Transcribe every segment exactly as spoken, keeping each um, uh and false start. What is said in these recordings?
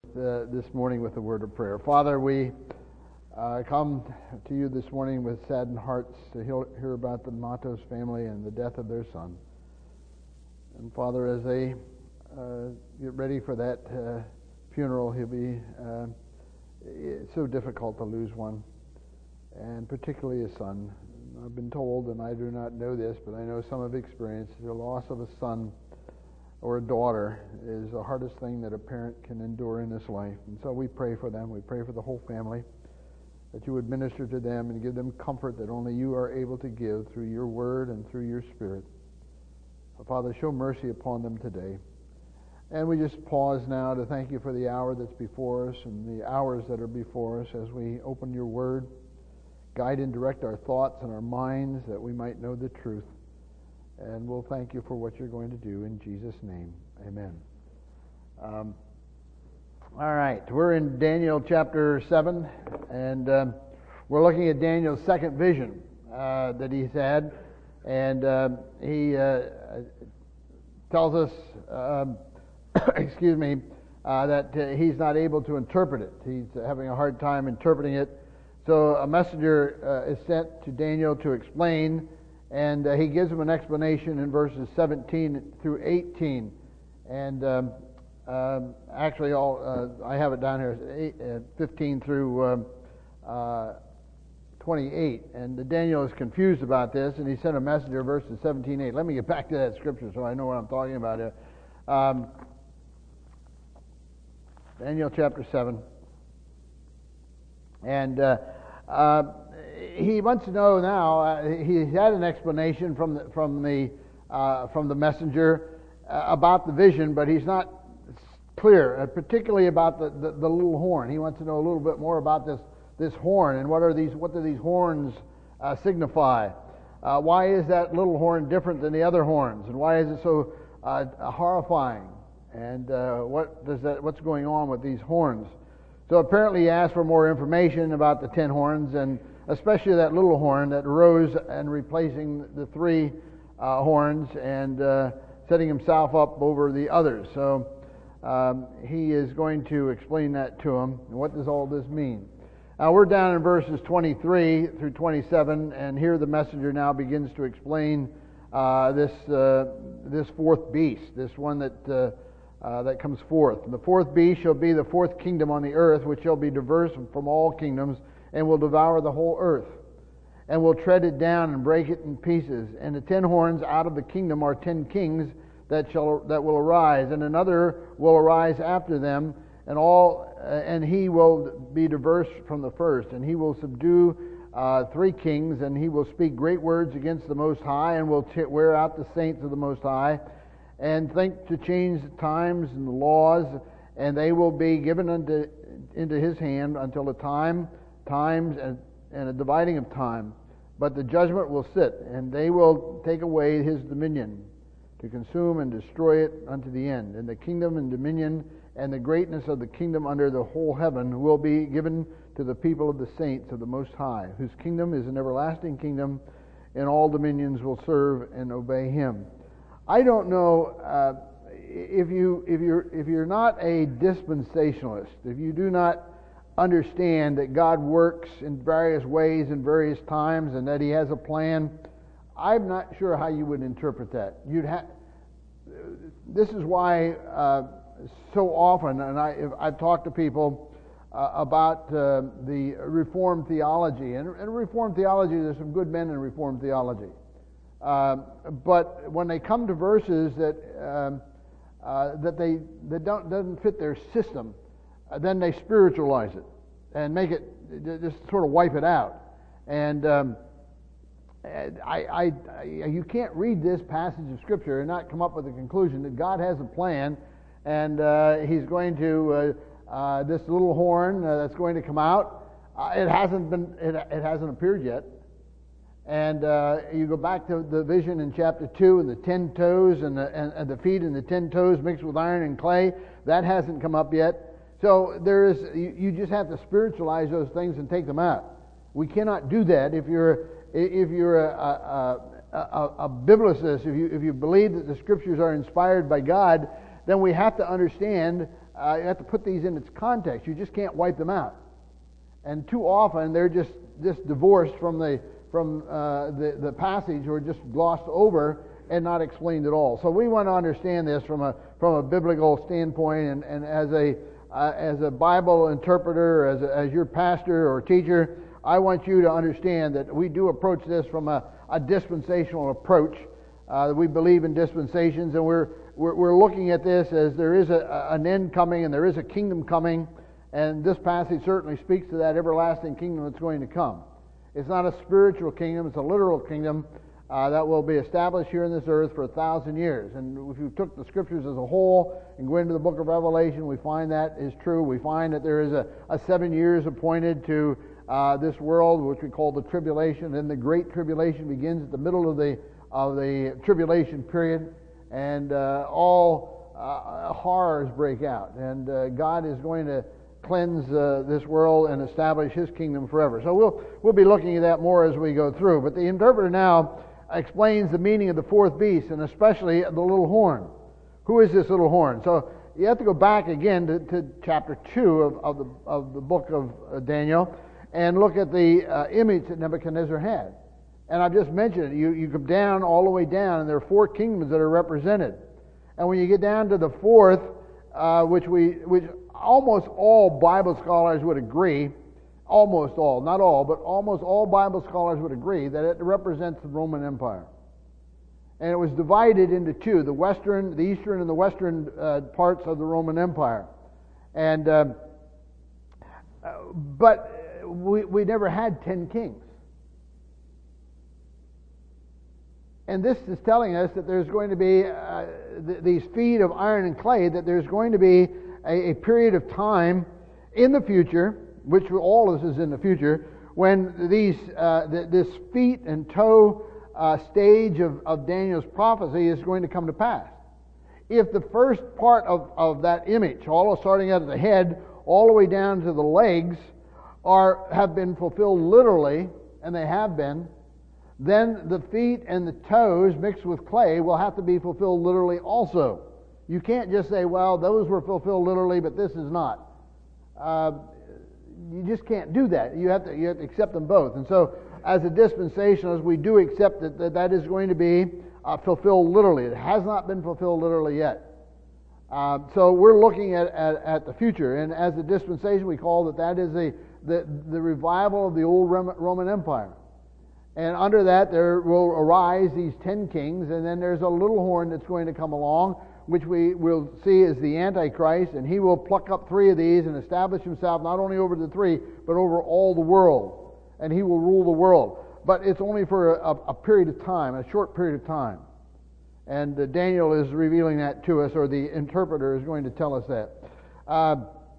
uh, this morning with a word of prayer. Father, we uh, come to you this morning with saddened hearts to hear, hear about the Matos family and the death of their son. And Father, as they uh, get ready for that uh, funeral, he'll be uh, it's so difficult to lose one, and particularly a son. I've been told, and I do not know this, but I know some have experienced the loss of a son or a daughter is the hardest thing that a parent can endure in this life. And so we pray for them. We pray for the whole family, that you would minister to them and give them comfort that only you are able to give through your word and through your spirit. So Father, show mercy upon them today. And we just pause now to thank you for the hour that's before us and the hours that are before us as we open your word. Guide and direct our thoughts and our minds that we might know the truth. And we'll thank you for what you're going to do in Jesus' name. Amen. Um, all right, we're in Daniel chapter seven, and um, we're looking at Daniel's second vision uh, that he's had. And uh, he uh, tells us, um, excuse me, uh, that uh, he's not able to interpret it. He's having a hard time interpreting it. So a messenger uh, is sent to Daniel to explain, and uh, he gives him an explanation in verses seventeen through eighteen. And um, um, actually, all uh, I have it down here, eight, uh, fifteen through um, uh, twenty-eight. And Daniel is confused about this, and he sent a messenger, verses seventeen, eight. Let me get back to that scripture so I know what I'm talking about here. Um, Daniel chapter seven. And uh, uh, he wants to know now. Uh, he's had an explanation from the from the uh, from the messenger uh, about the vision, but he's not clear, uh, particularly about the, the, the little horn. He wants to know a little bit more about this this horn and what are these what do these horns uh, signify? Uh, why is that little horn different than the other horns, and why is it so uh, horrifying? And uh, what does that what's going on with these horns? So apparently he asked for more information about the ten horns, and especially that little horn that rose and replacing the three uh, horns and uh, setting himself up over the others. So um, he is going to explain that to him. And what does all this mean? Now we're down in verses twenty-three through twenty-seven, and here the messenger now begins to explain uh, this uh, this fourth beast, this one that uh, Uh, that comes forth. And the fourth beast shall be the fourth kingdom on the earth, which shall be diverse from all kingdoms, and will devour the whole earth, and will tread it down and break it in pieces. And the ten horns out of the kingdom are ten kings that shall that will arise, and another will arise after them, and all uh, and he will be diverse from the first, and he will subdue uh, three kings, and he will speak great words against the Most High, and will t- wear out the saints of the Most High, and think to change the times and the laws, and they will be given unto, into his hand until the time, times, and, and a dividing of time. But the judgment will sit, and they will take away his dominion, to consume and destroy it unto the end. And the kingdom and dominion and the greatness of the kingdom under the whole heaven will be given to the people of the saints of the Most High, whose kingdom is an everlasting kingdom, and all dominions will serve and obey him. I don't know uh, if you if you're if you're not a dispensationalist, if you do not understand that God works in various ways in various times and that He has a plan, I'm not sure how you would interpret that. You'd have. This is why uh, so often, and I if I've talked to people uh, about uh, the Reformed theology, and in Reformed theology, there's some good men in Reformed theology. Uh, but when they come to verses that um, uh, that they that don't doesn't fit their system, uh, then they spiritualize it and make it just sort of wipe it out. And um, I, I, I you can't read this passage of Scripture and not come up with the conclusion that God has a plan, and uh, He's going to uh, uh, this little horn uh, that's going to come out. Uh, it hasn't been it, it hasn't appeared yet. And uh, you go back to the vision in chapter two, and the ten toes and the, and, and the feet and the ten toes mixed with iron and clay. That hasn't come up yet. So there is. You, you just have to spiritualize those things and take them out. We cannot do that if you're if you're a, a, a, a biblicist. If you if you believe that the Scriptures are inspired by God, then we have to understand uh, you have to put these in its context. You just can't wipe them out. And too often they're just, just divorced from the from uh, the, the passage, or just glossed over and not explained at all. So we want to understand this from a from a biblical standpoint, and, and as a uh, as a Bible interpreter, as a, as your pastor or teacher, I want you to understand that we do approach this from a, a dispensational approach. Uh, we believe in dispensations, and we're, we're we're looking at this as there is a, an end coming, and there is a kingdom coming, and this passage certainly speaks to that everlasting kingdom that's going to come. It's not a spiritual kingdom; it's a literal kingdom uh, that will be established here in this earth for a thousand years. And if you took the Scriptures as a whole and go into the book of Revelation, we find that is true. We find that there is a, a seven years appointed to uh, this world, which we call the tribulation. And the great tribulation begins at the middle of the of the tribulation period, and uh, all uh, horrors break out. And uh, God is going to cleanse uh, this world and establish His kingdom forever. So we'll we'll be looking at that more as we go through. But the interpreter now explains the meaning of the fourth beast, and especially the little horn. Who is this little horn? So you have to go back again to, to chapter two of, of the of the book of uh, Daniel, and look at the uh, image that Nebuchadnezzar had. And I've just mentioned it. You you come down all the way down, and there are four kingdoms that are represented. And when you get down to the fourth, uh, which we which almost all Bible scholars would agree, almost all, not all, but almost all Bible scholars would agree that it represents the Roman Empire. And it was divided into two, the western, the eastern and the western uh, parts of the Roman Empire. And uh, but we, we never had ten kings. And this is telling us that there's going to be uh, th- these feet of iron and clay, that there's going to be a, a period of time in the future, which all of this is in the future, when these uh, th- this feet and toe uh, stage of, of Daniel's prophecy is going to come to pass. If the first part of, of that image, all starting out at the head, all the way down to the legs, are have been fulfilled literally, and they have been, then the feet and the toes mixed with clay will have to be fulfilled literally also. You can't just say, well, those were fulfilled literally, but this is not. Uh, you just can't do that. You have to you have to accept them both. And so, as a dispensationalist, we do accept that that, that is going to be uh, fulfilled literally. It has not been fulfilled literally yet. Uh, so we're looking at, at, at the future, and as a dispensation, we call that that is a, the, the revival of the old Roman Empire. And under that, there will arise these ten kings, and then there's a little horn that's going to come along, which we will see as the Antichrist, and he will pluck up three of these and establish himself not only over the three, but over all the world. And he will rule the world. But it's only for a, a period of time, a short period of time. And uh, Daniel is revealing that to us, or the interpreter is going to tell us that. Uh,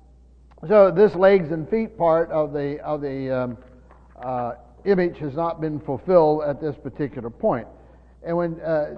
so this legs and feet part of the of the um, uh, image has not been fulfilled at this particular point. And when uh,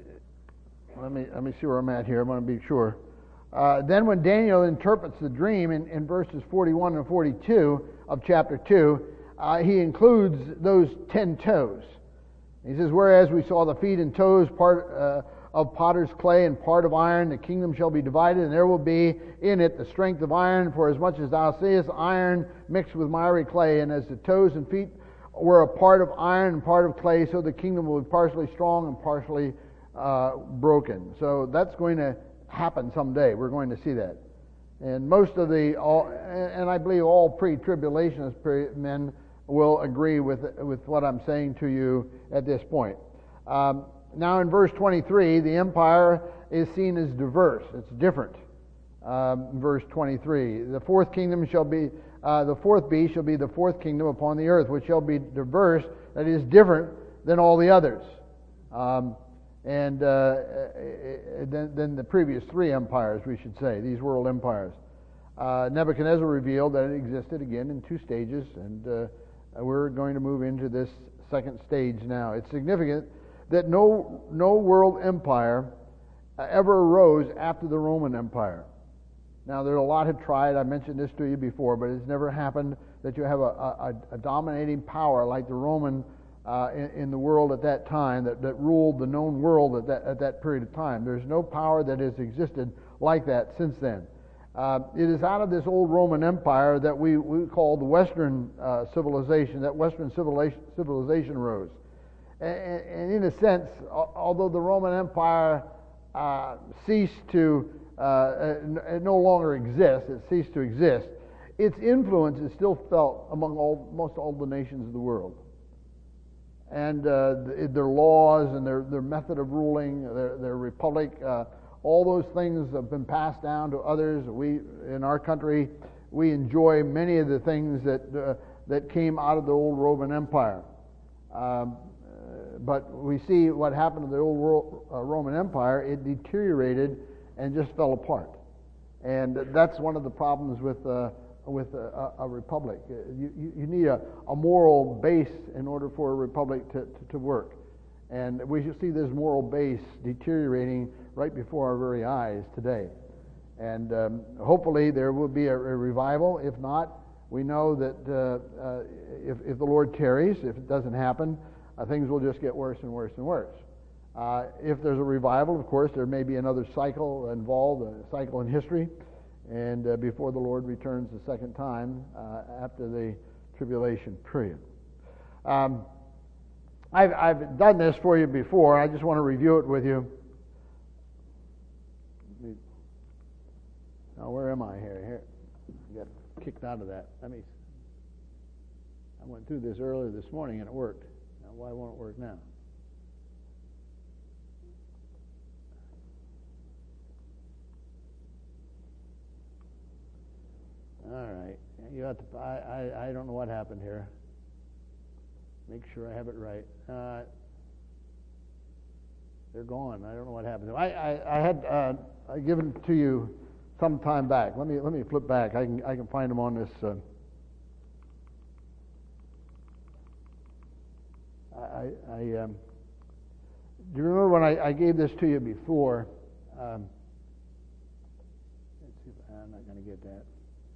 let me let me see where I'm at here. I want to be sure. Uh, then when Daniel interprets the dream in, in verses forty-one and forty-two of chapter two, uh, he includes those ten toes. He says, whereas we saw the feet and toes part uh, of potter's clay and part of iron, the kingdom shall be divided, and there will be in it the strength of iron, for as much as thou seest iron mixed with miry clay, and as the toes and feet were a part of iron and part of clay, so the kingdom will be partially strong and partially uh, broken. So that's going to happen someday. We're going to see that. And most of the, all, and I believe all pre-tribulationist men will agree with with what I'm saying to you at this point. Um, now in verse twenty-three, the empire is seen as diverse. It's different. Um, verse twenty-three, the fourth kingdom shall be, uh, the fourth beast shall be the fourth kingdom upon the earth, which shall be diverse, that is different than all the others. Um, and uh, than, than the previous three empires, we should say, these world empires. Uh, Nebuchadnezzar revealed that it existed again in two stages, and uh, we're going to move into this second stage now. It's significant that no no world empire ever arose after the Roman Empire. Now, there are a lot have tried. I mentioned this to you before, but it's never happened that you have a, a, a dominating power like the Roman uh, in, in the world at that time that, that ruled the known world at that, at that period of time. There's no power that has existed like that since then. Uh, it is out of this old Roman Empire that we, we call the Western uh, civilization, that Western civilization, civilization rose. And, and in a sense, although the Roman Empire uh, ceased to, uh, it no longer exists, it ceased to exist, its influence is still felt among all, most all the nations of the world. And uh, their laws and their, their method of ruling, their, their republic, uh, all those things have been passed down to others. We, in our country, we enjoy many of the things that uh, that came out of the old Roman Empire. Um, but we see what happened to the old world, uh, Roman Empire. It deteriorated and just fell apart. And that's one of the problems with uh, with a, a republic. You, you, you need a, a moral base in order for a republic to, to, to work. And we should see this moral base deteriorating right before our very eyes today. And um, hopefully there will be a, a revival. If not, we know that uh, uh, if, if the Lord tarries, if it doesn't happen, uh, things will just get worse and worse and worse. Uh, if there's a revival, of course, there may be another cycle involved, a cycle in history, and uh, before the Lord returns the second time uh, after the tribulation period. Um, I've, I've done this for you before. I just want to review it with you. Now, where am I here? Here, I got kicked out of that. Let me. I went through this earlier this morning and it worked. Now, why won't it work now? All right. You have to. I, I. I don't know what happened here. Make sure I have it right. Uh, they're gone. I don't know what happened. I. I, I had uh, I given to you some time back. Let me. Let me flip back. I can. I can find them on this. Uh, I. I. Um, do you remember when I, I gave this to you before? Um, let's see if I'm not going to get that.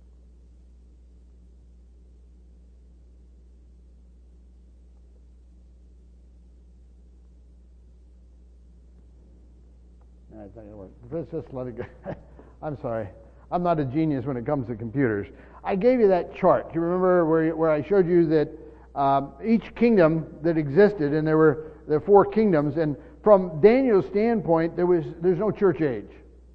No, it's not going to work. Let's just let it go. I'm sorry. I'm not a genius when it comes to computers. I gave you that chart. Do you remember where, where I showed you that um, each kingdom that existed, and there were there were four kingdoms, and from Daniel's standpoint, there was there's no church age.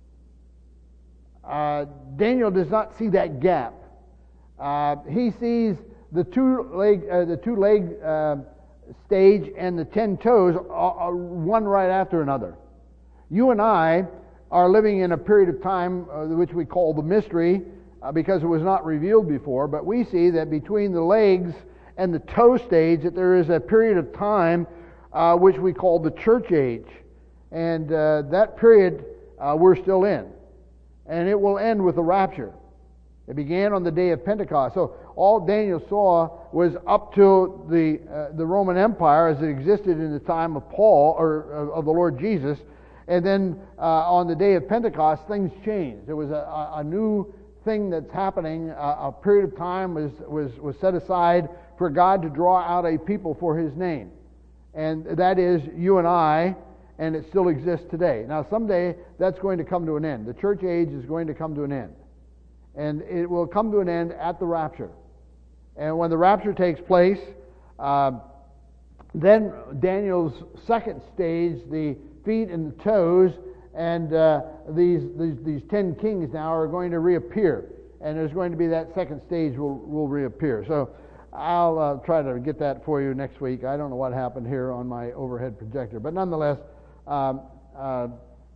Uh, Daniel does not see that gap. Uh, he sees the two leg uh, the two leg uh, stage and the ten toes, uh, one right after another. You and I are living in a period of time uh, which we call the mystery uh, because it was not revealed before, but we see that between the legs and the toe stage that there is a period of time uh, which we call the church age. And uh, that period uh, we're still in. And it will end with the rapture. It began on the day of Pentecost. So all Daniel saw was up to the uh, the Roman Empire as it existed in the time of Paul, or uh, of the Lord Jesus. And then uh, on the day of Pentecost, things changed. There was a, a new thing that's happening. Uh, a period of time was, was, was set aside for God to draw out a people for His name. And that is you and I, and it still exists today. Now, someday that's going to come to an end. The church age is going to come to an end. And it will come to an end at the rapture. And when the rapture takes place, uh, then Daniel's second stage, the feet and the toes, and uh, these, these these ten kings now are going to reappear, and there's going to be that second stage will will reappear. So I'll uh, try to get that for you next week. I don't know what happened here on my overhead projector, but nonetheless, um, uh,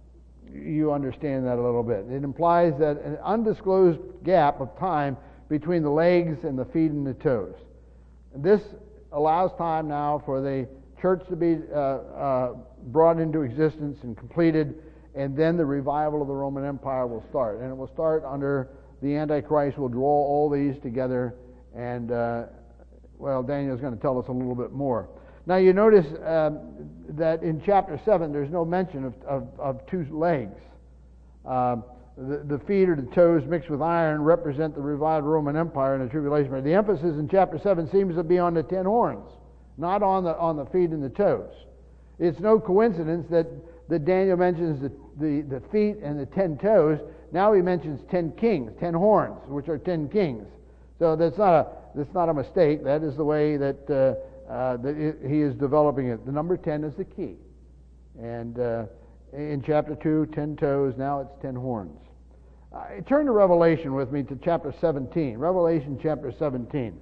you understand that a little bit. It implies that an undisclosed gap of time between the legs and the feet and the toes. This allows time now for the church to be uh, uh, brought into existence and completed, and then the revival of the Roman Empire will start. And it will start under the Antichrist will draw all these together, and, uh, well, Daniel's going to tell us a little bit more. Now, you notice um, that in chapter seven, there's no mention of, of, of two legs. Uh, the, the feet or the toes mixed with iron represent the revived Roman Empire and the tribulation. The emphasis in chapter seven seems to be on the ten horns, not on the on the feet and the toes. It's no coincidence that, that Daniel mentions the, the, the feet and the ten toes. now he mentions ten kings, ten horns, which are ten kings. So that's not a that's not a mistake. That is the way that, uh, uh, that it, he is developing it. The number ten is the key. And uh, in chapter two, ten toes, now it's ten horns. Uh, turn to Revelation with me to chapter seventeen. Revelation chapter seventeen.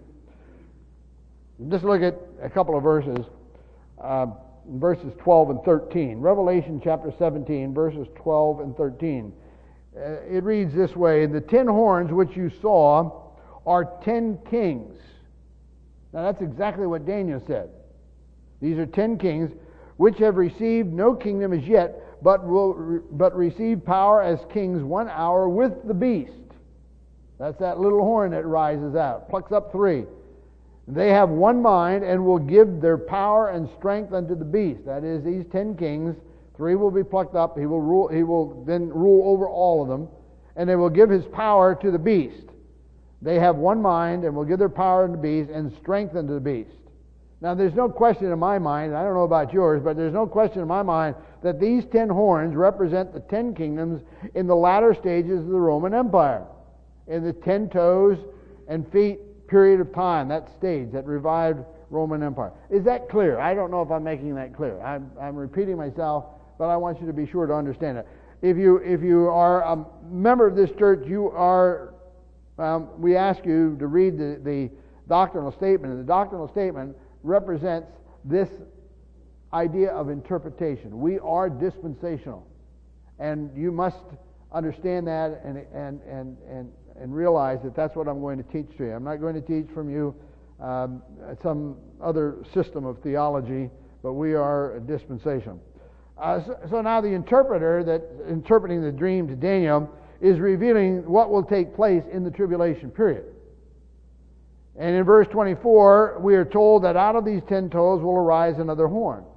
Just look at a couple of verses, uh, verses twelve and thirteen. Revelation chapter seventeen, verses twelve and thirteen. Uh, it reads this way, "The ten horns which you saw are ten kings." Now that's exactly what Daniel said. These are ten kings which have received no kingdom as yet, but will but receive power as kings one hour with the beast. That's that little horn that rises out, plucks up three. They have one mind and will give their power and strength unto the beast. That is, these ten kings, three will be plucked up. He will rule. He will then rule over all of them, and they will give his power to the beast. They have one mind and will give their power to the beast and strength unto the beast. Now, there's no question in my mind, and I don't know about yours, but there's no question in my mind that these ten horns represent the ten kingdoms in the latter stages of the Roman Empire, in the ten toes and feet period of time, that stage, that revived Roman Empire. Is that clear? I don't know if I'm making that clear. I'm, I'm repeating myself, but I want you to be sure to understand it. If you if you are a member of this church, you are. Um, we ask you to read the, the doctrinal statement, and the doctrinal statement represents this idea of interpretation. We are dispensational, and you must understand that and and and and. and realize that that's what I'm going to teach to you. I'm not going to teach from you um, some other system of theology, but we are a dispensation. Uh, so, so now the interpreter that interpreting the dream to Daniel is revealing what will take place in the tribulation period. And in verse twenty-four, we are told that out of these ten toes will arise another horn.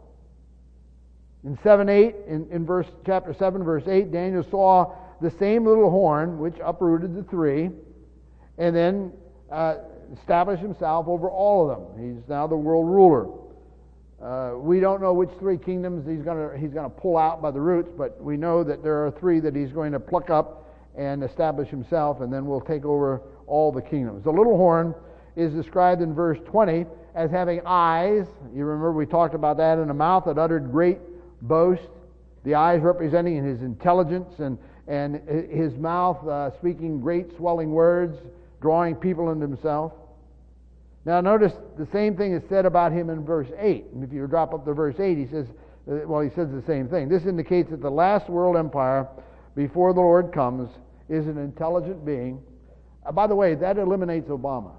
In seven eight, in, in verse chapter seven, verse eight, Daniel saw the same little horn which uprooted the three, and then uh, established himself over all of them. He's now the world ruler. Uh, we don't know which three kingdoms he's going to he's going to pull out by the roots, but we know that there are three that he's going to pluck up and establish himself, and then will take over all the kingdoms. The little horn is described in verse twenty as having eyes. You remember we talked about that, in a mouth that uttered great boast. The eyes representing his intelligence, and and his mouth uh, speaking great swelling words, drawing people into himself. Now notice the same thing is said about him in verse eight. And if you drop up to verse eight, he says, well, he says the same thing. This indicates that the last world empire, before the Lord comes, is an intelligent being. Uh, by the way, that eliminates Obama.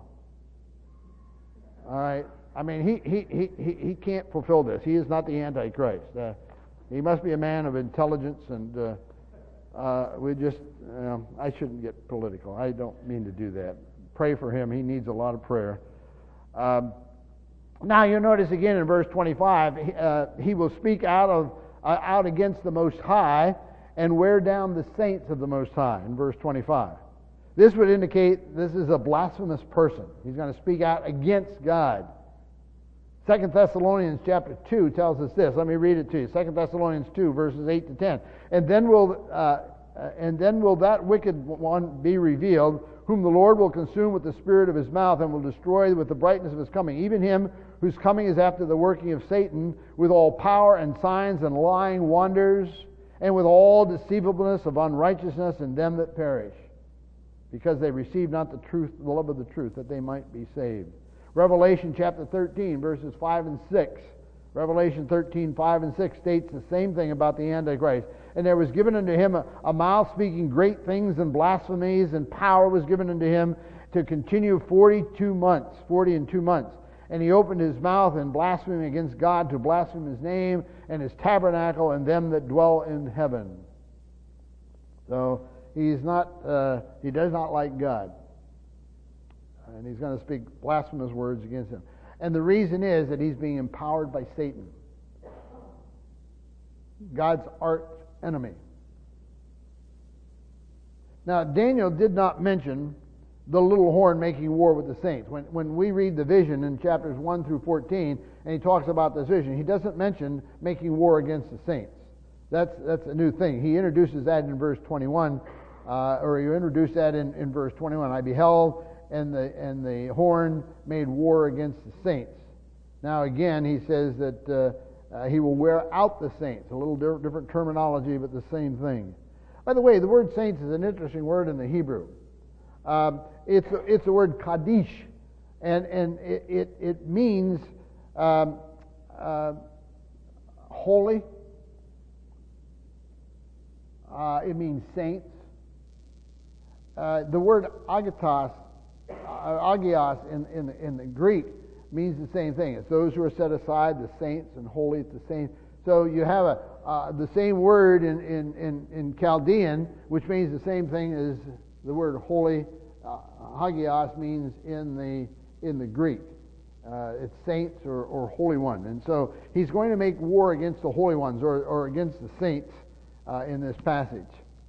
All right? I mean, he, he, he, he, he can't fulfill this. He is not the Antichrist. Uh, he must be a man of intelligence, and uh, uh, we just, um, I shouldn't get political. I don't mean to do that. Pray for him. He needs a lot of prayer. Um, now you notice again in verse twenty-five, uh, he will speak out of uh, out against the Most High and wear down the saints of the Most High, in verse twenty-five. This would indicate this is a blasphemous person. He's going to speak out against God. Second Thessalonians chapter two tells us this. Let me read it to you. Second Thessalonians two, verses eight to ten. And then will uh, and then will that wicked one be revealed, whom the Lord will consume with the spirit of his mouth, and will destroy with the brightness of his coming, even him whose coming is after the working of Satan, with all power and signs and lying wonders, and with all deceivableness of unrighteousness in them that perish, because they receive not the truth, the love of the truth, that they might be saved. Revelation chapter thirteen, verses five and six. Revelation thirteen, five and six states the same thing about the Antichrist. And there was given unto him a, a mouth speaking great things and blasphemies, and power was given unto him to continue forty-two months, forty and two months. And he opened his mouth in blasphemy against God, to blaspheme his name and his tabernacle and them that dwell in heaven. So he's not, uh, he does not like God. And he's going to speak blasphemous words against him. And the reason is that he's being empowered by Satan, God's arch enemy. Now, Daniel did not mention the little horn making war with the saints. When, when we read the vision in chapters one through fourteen, and he talks about this vision, he doesn't mention making war against the saints. That's, that's a new thing. He introduces that in verse twenty-one uh, or you introduce that in, in verse twenty-one. I beheld, and the and the horn made war against the saints. Now again, he says that uh, uh, he will wear out the saints. A little di- different terminology, but the same thing. By the way, the word saints is an interesting word in the Hebrew. Um, it's it's the word Kaddish, and and it it, it means um, uh, holy. Uh, it means saints. Uh, the word agathos, uh, agios in, in, in the Greek means the same thing. It's those who are set aside, the saints, and holy at the same. So you have a uh, the same word in, in, in, in Chaldean, which means the same thing as the word holy. Uh, hagios means in the in the Greek. Uh, it's saints or, or holy one. And so he's going to make war against the holy ones or, or against the saints uh, in this passage.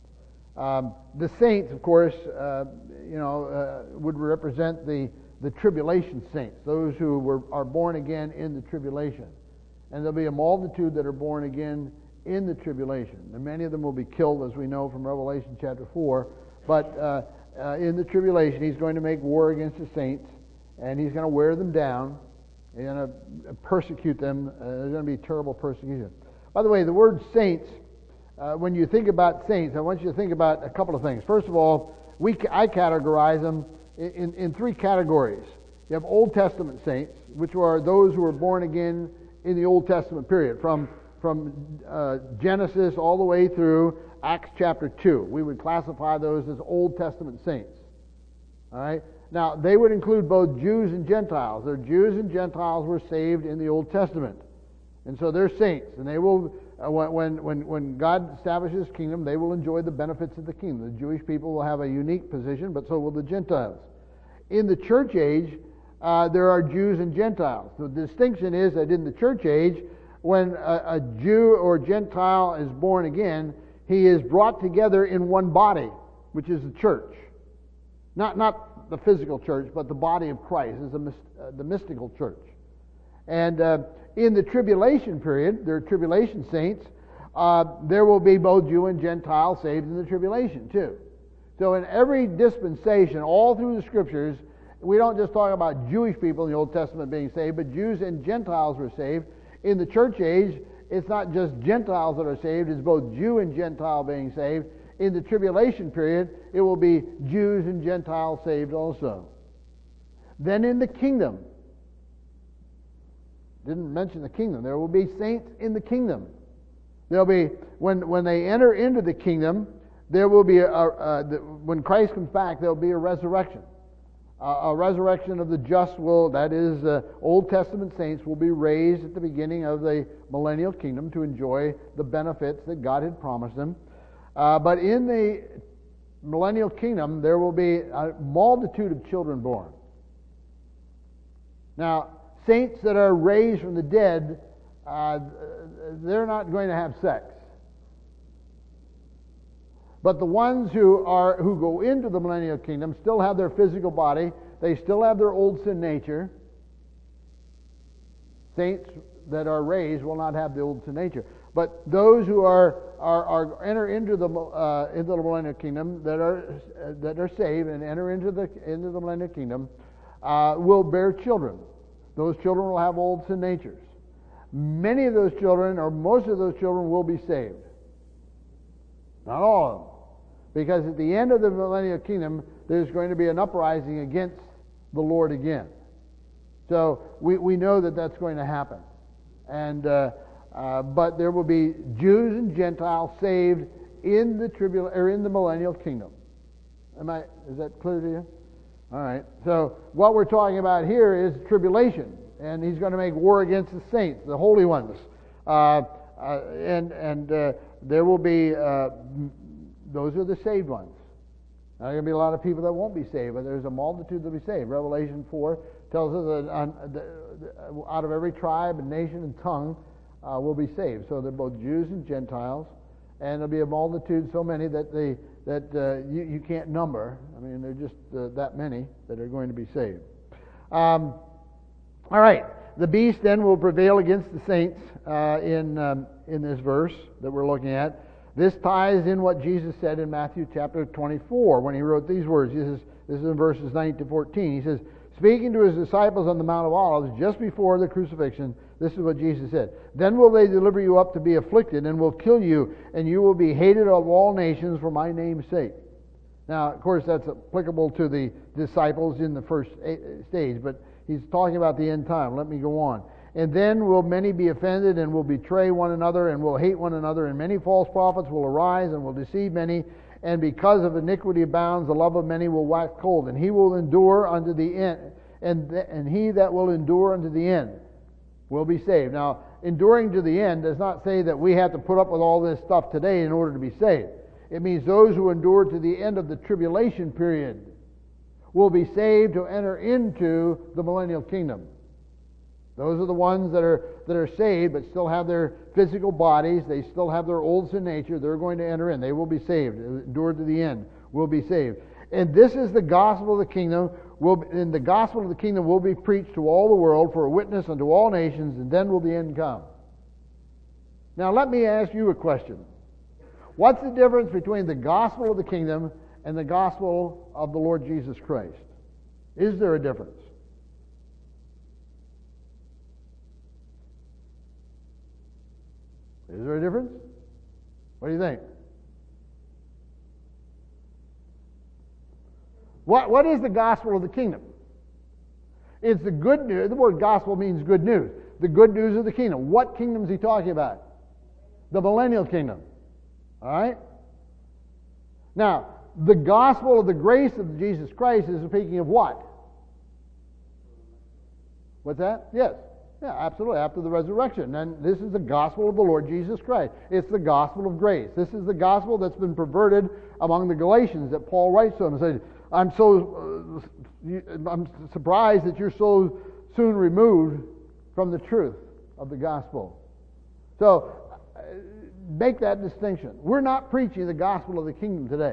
Um, the saints, of course, uh, you know, uh, would represent the, the tribulation saints, those who were are born again in the tribulation. And there'll be a multitude that are born again in the tribulation. And many of them will be killed, as we know from Revelation chapter four. But uh, uh, in the tribulation, he's going to make war against the saints, and he's going to wear them down. He's going to persecute them. Uh, there's going to be terrible persecution. By the way, the word saints, Uh, when you think about saints, I want you to think about a couple of things. First of all, we I categorize them in, in, in three categories. You have Old Testament saints, which are those who were born again in the Old Testament period, from from uh, Genesis all the way through Acts chapter two. We would classify those as Old Testament saints. All right. Now they would include both Jews and Gentiles. Their Jews and Gentiles were saved in the Old Testament, and so they're saints, and they will. Uh, when, when, when God establishes His kingdom, they will enjoy the benefits of the kingdom. The Jewish people will have a unique position, but so will the Gentiles. In the church age, uh, there are Jews and Gentiles. The distinction is that in the church age, when a, a Jew or Gentile is born again, he is brought together in one body, which is the church. Not, not the physical church, but the body of Christ is the, uh, the mystical church. And uh, in the tribulation period, there are tribulation saints, uh, there will be both Jew and Gentile saved in the tribulation too. So in every dispensation, all through the Scriptures, we don't just talk about Jewish people in the Old Testament being saved, but Jews and Gentiles were saved. In the church age, it's not just Gentiles that are saved, it's both Jew and Gentile being saved. In the tribulation period, it will be Jews and Gentiles saved also. Then in the kingdom, didn't mention the kingdom. There will be saints in the kingdom. There'll be when when they enter into the kingdom, there will be a, a, a the, when Christ comes back, there will be a resurrection. Uh, a resurrection of the just will, that is, uh, Old Testament saints will be raised at the beginning of the millennial kingdom to enjoy the benefits that God had promised them. Uh, but in the millennial kingdom, there will be a multitude of children born. Now, saints that are raised from the dead, uh, they're not going to have sex. But the ones who are who go into the millennial kingdom still have their physical body. They still have their old sin nature. Saints that are raised will not have the old sin nature. But those who are are, are enter into the uh, into the millennial kingdom that are uh, that are saved and enter into the into the millennial kingdom uh, will bear children. Those children will have old sin natures. Many of those children, or most of those children, will be saved. Not all of them. Because at the end of the millennial kingdom, there's going to be an uprising against the Lord again. So we, we know that that's going to happen. And uh, uh, but there will be Jews and Gentiles saved in the tribula- or in the millennial kingdom. Am I? Is that clear to you? All right. So what we're talking about here is tribulation, and he's going to make war against the saints, the holy ones, uh, uh, and and uh, there will be uh, those are the saved ones. Now, there are going to be a lot of people that won't be saved, but there's a multitude that will be saved. Revelation four tells us that on, the, the, out of every tribe and nation and tongue uh, will be saved. So they're both Jews and Gentiles, and there'll be a multitude, so many that they that uh, you, you can't number. I mean, they're just uh, that many that are going to be saved. Um, all right. The beast then will prevail against the saints uh, in um, in this verse that we're looking at. This ties in what Jesus said in Matthew chapter twenty-four when he wrote these words. This is, this is in verses nine to fourteen. He says, speaking to his disciples on the Mount of Olives just before the crucifixion, this is what Jesus said. Then will they deliver you up to be afflicted, and will kill you, and you will be hated of all nations for my name's sake. Now, of course, that's applicable to the disciples in the first stage, but he's talking about the end time. Let me go on. And then will many be offended, and will betray one another, and will hate one another, and many false prophets will arise, and will deceive many. And because of iniquity abounds, the love of many will wax cold. And he will endure unto the end, and th- and he that will endure unto the end will be saved. Now, enduring to the end does not say that we have to put up with all this stuff today in order to be saved. It means those who endure to the end of the tribulation period will be saved to enter into the millennial kingdom. Those are the ones that are that are saved but still have their physical bodies. They still have their old sin nature. They're going to enter in. They will be saved. Endure to the end. Will be saved. And this is the gospel of the kingdom. Will and the gospel of the kingdom will be preached to all the world for a witness unto all nations, and then will the end come. Now let me ask you a question. What's the difference between the gospel of the kingdom and the gospel of the Lord Jesus Christ? Is there a difference? Is there a difference? What do you think? What, what is the gospel of the kingdom? It's the good news. The word gospel means good news. The good news of the kingdom. What kingdom is he talking about? The millennial kingdom. All right? Now, the gospel of the grace of Jesus Christ is speaking of what? What's that? Yes. Yeah, absolutely. After the resurrection. And this is the gospel of the Lord Jesus Christ. It's the gospel of grace. This is the gospel that's been perverted among the Galatians that Paul writes to them and says, I'm so uh, I'm surprised that you're so soon removed from the truth of the gospel. So, uh, make that distinction. We're not preaching the gospel of the kingdom today.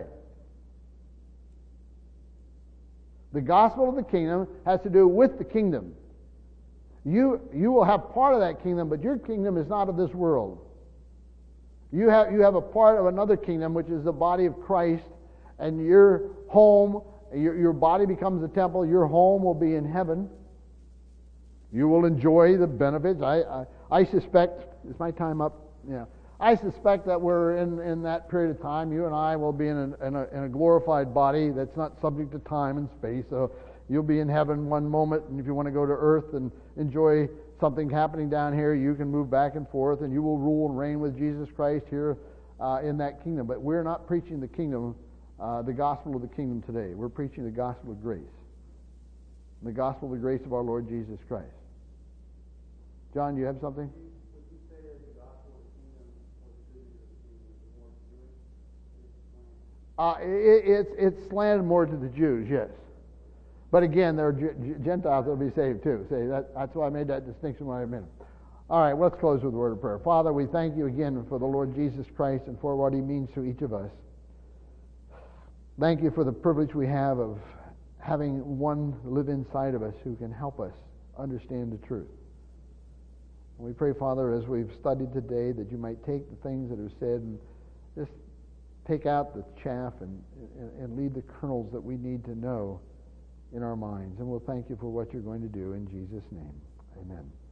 The gospel of the kingdom has to do with the kingdom. You you will have part of that kingdom, but your kingdom is not of this world. You have you have a part of another kingdom, which is the body of Christ, and your home, your, your body becomes a temple. Your home will be in heaven. You will enjoy the benefits. I I, I suspect, is my time up? Yeah. I suspect that we're in, in that period of time. You and I will be in a, in, a, in a glorified body that's not subject to time and space. So you'll be in heaven one moment, and if you want to go to earth and enjoy something happening down here, you can move back and forth, and you will rule and reign with Jesus Christ here uh, in that kingdom. But we're not preaching the kingdom, uh, the gospel of the kingdom today. We're preaching the gospel of grace. The gospel of the grace of our Lord Jesus Christ. John, you have something? Uh, it, it's it's slanted more to the Jews, yes. But again, there are G- Gentiles that will be saved too. See, that, that's why I made that distinction when I made it. All right, let's close with a word of prayer. Father, we thank you again for the Lord Jesus Christ and for what he means to each of us. Thank you for the privilege we have of having one live inside of us who can help us understand the truth. And we pray, Father, as we've studied today, that you might take the things that are said and just take out the chaff and, and, and lead the kernels that we need to know in our minds. And we'll thank you for what you're going to do in Jesus' name. Amen.